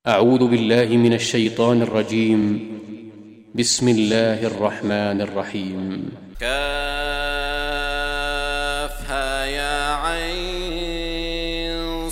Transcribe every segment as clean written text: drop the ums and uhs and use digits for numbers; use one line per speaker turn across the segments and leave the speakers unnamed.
أعوذ بالله من الشيطان الرجيم. بسم الله الرحمن الرحيم.
كافها يا عين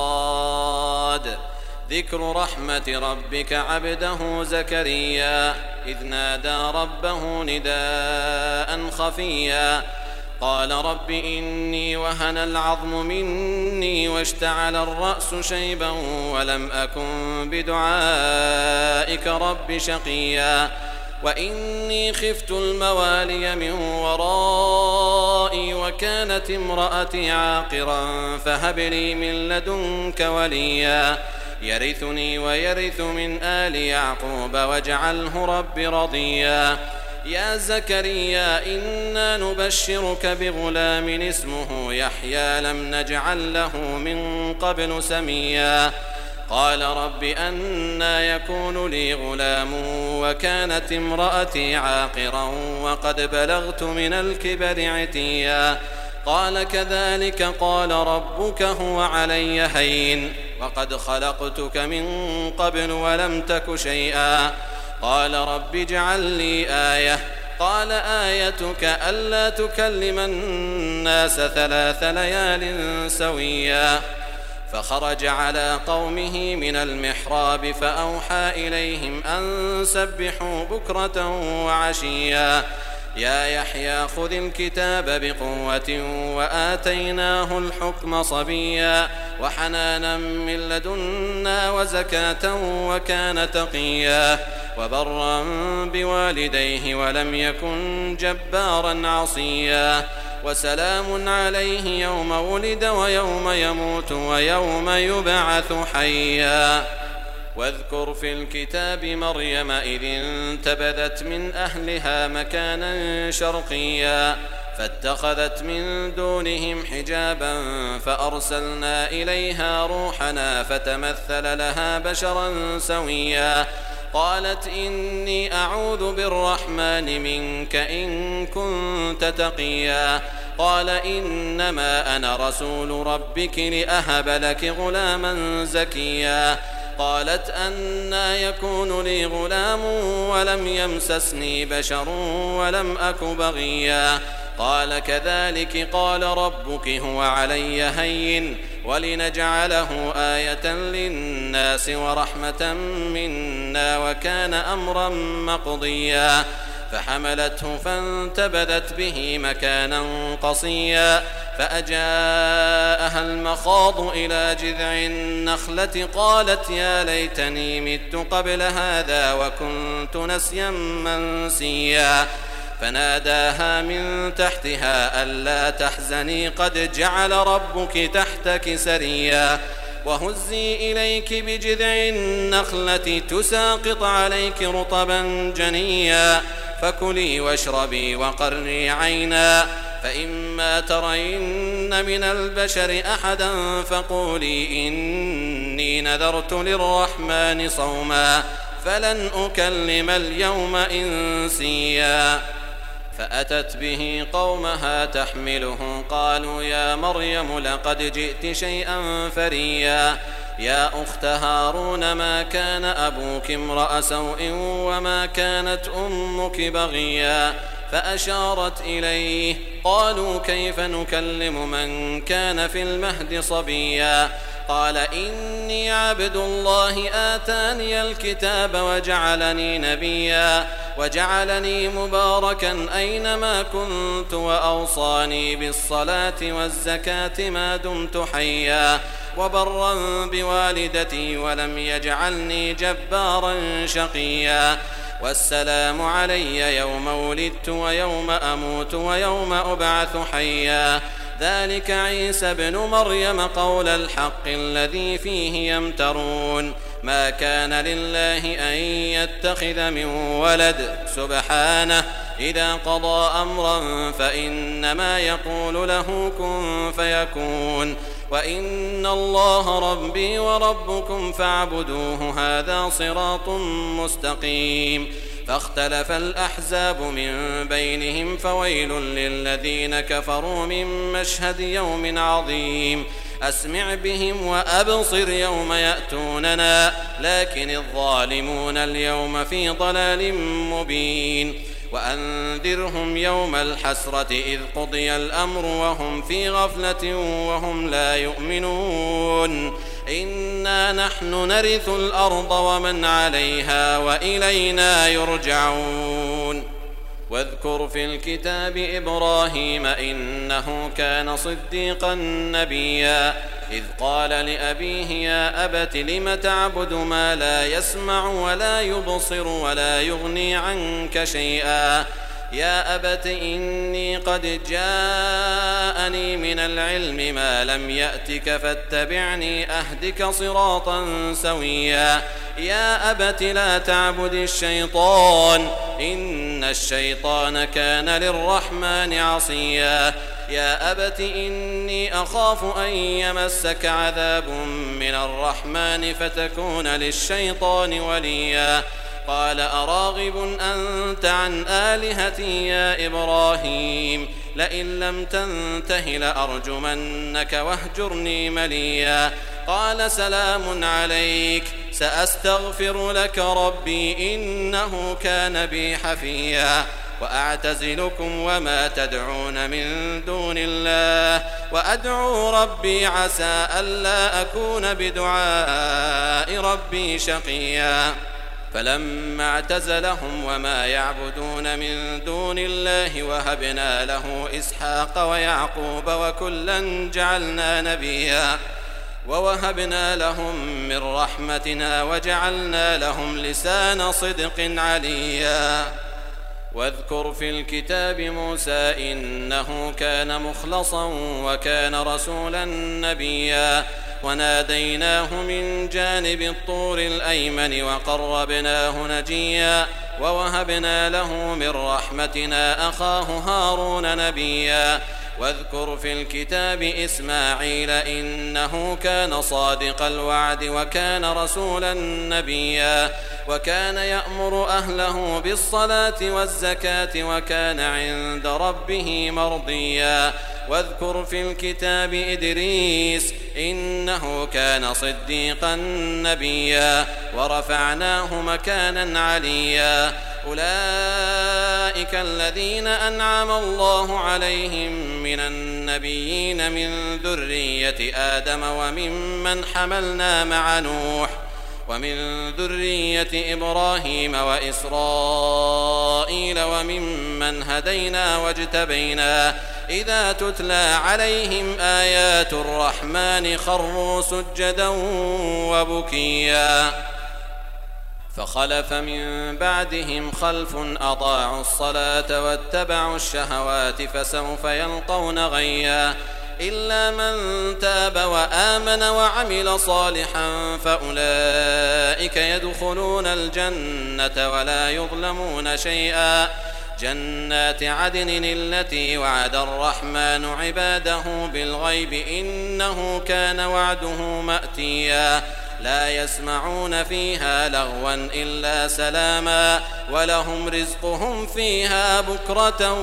صاد. ذكر رحمة ربك عبده زكريا إذ نادى ربه نداء خفيا قال رب إني وهن العظم مني واشتعل الرأس شيبا ولم أكن بدعائك رب شقيا وإني خفت الموالي من ورائي وكانت امرأتي عاقرا فهب لي من لدنك وليا يرثني ويرث من آل يعقوب واجعله رب رضيا يا زكريا إنا نبشرك بغلام اسمه يحيى لم نجعل له من قبل سميا قال رب أنى يكون لي غلام وكانت امرأتي عاقرا وقد بلغت من الكبر عتيا قال كذلك قال ربك هو علي هين وقد خلقتك من قبل ولم تك شيئا قال رب اجعل لي آية قال آيتك ألا تكلم الناس 3 ليال سويا فخرج على قومه من المحراب فأوحى إليهم أن سبحوا بكرة وعشيا يا يحيى خذ الكتاب بقوة وآتيناه الحكم صبيا وحنانا من لدنا وزكاة وكان تقيا وبرا بوالديه ولم يكن جبارا عصيا وسلام عليه يوم ولد ويوم يموت ويوم يبعث حيا واذكر في الكتاب مريم إذ انتبذت من أهلها مكانا شرقيا فاتخذت من دونهم حجابا فأرسلنا إليها روحنا فتمثل لها بشرا سويا قالت إني أعوذ بالرحمن منك إن كنت تقيا قال إنما أنا رسول ربك لأهب لك غلاما زكيا قالت أنى يكون لي غلام ولم يمسسني بشر ولم أك بغيا قال كذلك قال ربك هو علي هين ولنجعله آية للناس ورحمة منا وكان أمرا مقضيا فحملته فانتبذت به مكانا قصيا فأجاءها المخاض إلى جذع النخلة قالت يا ليتني مت قبل هذا وكنت نسيا منسيا فناداها من تحتها ألا تحزني قد جعل ربك تحتك سريا وهزي إليك بجذع النخلة تساقط عليك رطبا جنيا فكلي واشربي وقري عينا فإما ترين من البشر أحدا فقولي إني نذرت للرحمن صوما فلن أكلم اليوم إنسيا فأتت به قومها تحمله قالوا يا مريم لقد جئت شيئا فريا يا أخت هارون ما كان أبوك امرأ سوء وما كانت أمك بغيا فأشارت إليه قالوا كيف نكلم من كان في المهد صبيا قال إني عبد الله آتاني الكتاب وجعلني نبيا وجعلني مباركا أينما كنت وأوصاني بالصلاة والزكاة ما دمت حيا وبرا بوالدتي ولم يجعلني جبارا شقيا والسلام علي يوم ولدت ويوم أموت ويوم أبعث حيا ذلك عيسى ابن مريم قول الحق الذي فيه يمترون ما كان لله أن يتخذ من ولد سبحانه إذا قضى أمرا فإنما يقول له كن فيكون وإن الله ربي وربكم فاعبدوه هذا صراط مستقيم فاختلف الأحزاب من بينهم فويل للذين كفروا من مشهد يوم عظيم أسمع بهم وأبصر يوم يأتوننا لكن الظالمون اليوم في ضلال مبين وأنذرهم يوم الحسرة إذ قضي الأمر وهم في غفلة وهم لا يؤمنون إنا نحن نرث الأرض ومن عليها وإلينا يرجعون واذكر في الكتاب إبراهيم إنه كان صديقا نبيا إذ قال لأبيه يا أبت لم تعبد ما لا يسمع ولا يبصر ولا يغني عنك شيئا يا أبت إني قد جاءني من العلم ما لم يأتك فاتبعني أهدك صراطا سويا يا أبت لا تعبد الشيطان إن الشيطان كان للرحمن عصيا يا أبت إني أخاف أن يمسك عذاب من الرحمن فتكون للشيطان وليا قال أراغب أنت عن آلهتي يا إبراهيم لئن لم تنته لأرجمنك واهجرني مليا قال سلام عليك سأستغفر لك ربي إنه كان بي حفيا وأعتزلكم وما تدعون من دون الله وأدعو ربي عسى ألا أكون بدعاء ربي شقيا فلما اعتزلهم وما يعبدون من دون الله وهبنا له إسحاق ويعقوب وكلا جعلنا نبيا ووهبنا لهم من رحمتنا وجعلنا لهم لسان صدق عليا واذكر في الكتاب موسى إنه كان مخلصا وكان رسولا نبيا وناديناه من جانب الطور الأيمن وقربناه نجيا ووهبنا له من رحمتنا أخاه هارون نبيا واذكر في الكتاب إسماعيل إنه كان صادق الوعد وكان رسولا نبيا وكان يأمر أهله بالصلاة والزكاة وكان عند ربه مرضيا واذكر في الكتاب إدريس إنه كان صديقا نبيا ورفعناه مكانا عليا أولئك الذين أنعم الله عليهم من النبيين من ذرية آدم وممن حملنا مع نوح ومن ذرية إبراهيم وإسرائيل وممن هدينا واجتبينا إذا تتلى عليهم آيات الرحمن خروا سجدا وبكيا فخلف من بعدهم خلف أضاعوا الصلاة واتبعوا الشهوات فسوف يلقون غيا إلا من تاب وآمن وعمل صالحا فأولئك يدخلون الجنة ولا يظلمون شيئا جنات عدن التي وعد الرحمن عباده بالغيب إنه كان وعده مأتيا لا يسمعون فيها لغوا إلا سلاما ولهم رزقهم فيها بكرة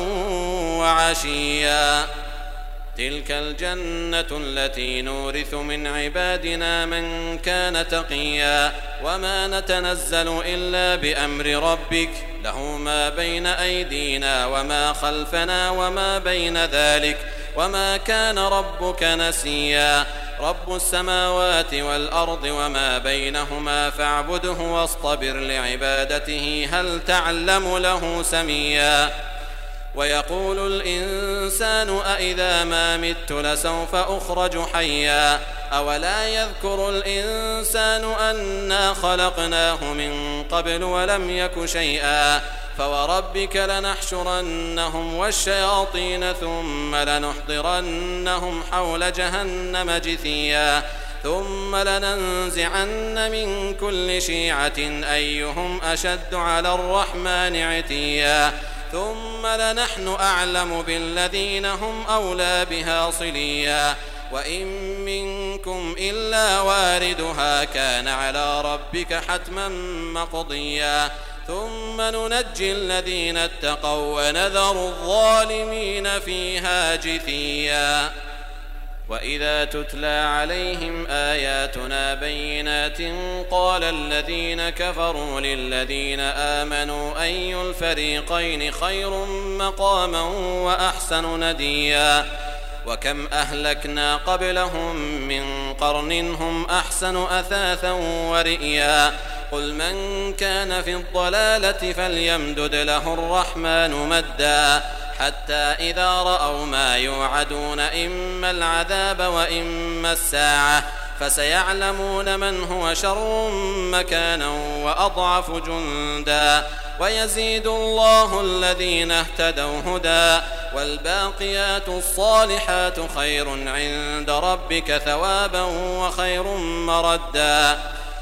وعشيا تلك الجنة التي نورث من عبادنا من كان تقيا وما نتنزل إلا بأمر ربك له ما بين أيدينا وما خلفنا وما بين ذلك وما كان ربك نسيا رب السماوات والأرض وما بينهما فاعبده واصطبر لعبادته هل تعلم له سميا ويقول الإنسان أإذا ما مت لسوف أخرج حيا أولا يذكر الإنسان أنا خلقناه من قبل ولم يك شيئا فوربك لنحشرنهم والشياطين ثم لنحضرنهم حول جهنم جثيا ثم لننزعن من كل شيعة أيهم أشد على الرحمن عتيا ثم لنحن أعلم بالذين هم أولى بها صليا وإن منكم إلا واردها كان على ربك حتما مقضيا ثم ننجي الذين اتقوا ونذر الظالمين فيها جثيا وإذا تتلى عليهم آياتنا بينات قال الذين كفروا للذين آمنوا أي الفريقين خير مقاما وأحسن نديا وكم أهلكنا قبلهم من قرن هم أحسن أثاثا ورئيا قل من كان في الضلالة فليمدد له الرحمن مدا حتى إذا رأوا ما يوعدون إما العذاب وإما الساعة فسيعلمون من هو شر مكانا وأضعف جندا ويزيد الله الذين اهتدوا هدى والباقيات الصالحات خير عند ربك ثوابا وخير مردا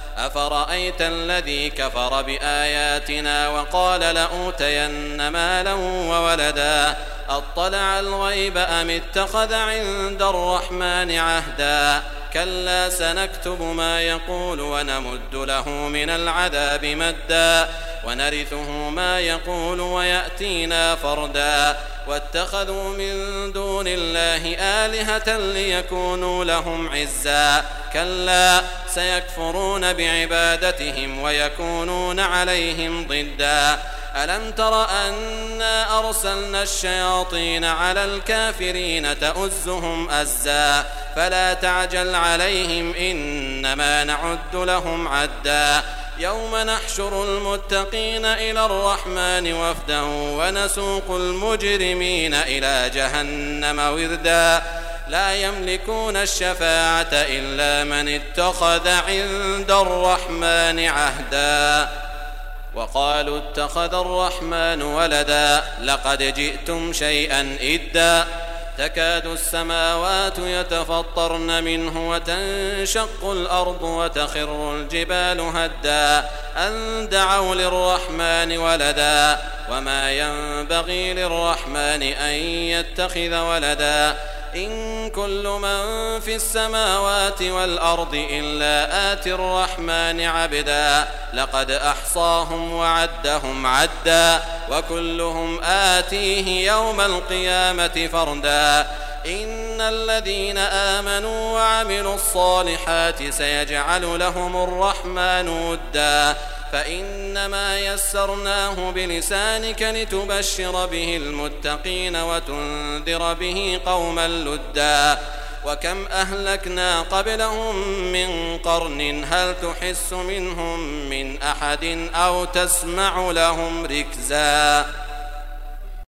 أفرأيت الذي كفر بآياتنا وقال لأوتين مالا وولدا أطلع الغيب أم اتخذ عند الرحمن عهدا كلا سنكتب ما يقول ونمد له من العذاب مدا ونرثه ما يقول ويأتينا فردا واتخذوا من دون الله آلهة ليكونوا لهم عزا كلا سيكفرون بعبادتهم ويكونون عليهم ضدا ألم تر أنا أرسلنا الشياطين على الكافرين تؤزهم أزا فلا تعجل عليهم إنما نعد لهم عدا يوم نحشر المتقين إلى الرحمن وفدا ونسوق المجرمين إلى جهنم وردا لا يملكون الشفاعة إلا من اتخذ عند الرحمن عهدا وقالوا اتخذ الرحمن ولدا لقد جئتم شيئا إدا تكاد السماوات يتفطرن منه وتنشق الأرض وتخر الجبال هدا أن دعوا للرحمن ولدا وما ينبغي للرحمن أن يتخذ ولدا إن كل من في السماوات والأرض إلا آتي الرحمن عبدا لقد أحصاهم وعدهم عدا وكلهم آتيه يوم القيامة فردا إن الذين آمنوا وعملوا الصالحات سيجعل لهم الرحمن ودا فإنما يسرناه بلسانك لتبشر به المتقين وتنذر به قوما لدا وكم أهلكنا قبلهم من قرن هل تحس منهم من أحد أو تسمع لهم ركزا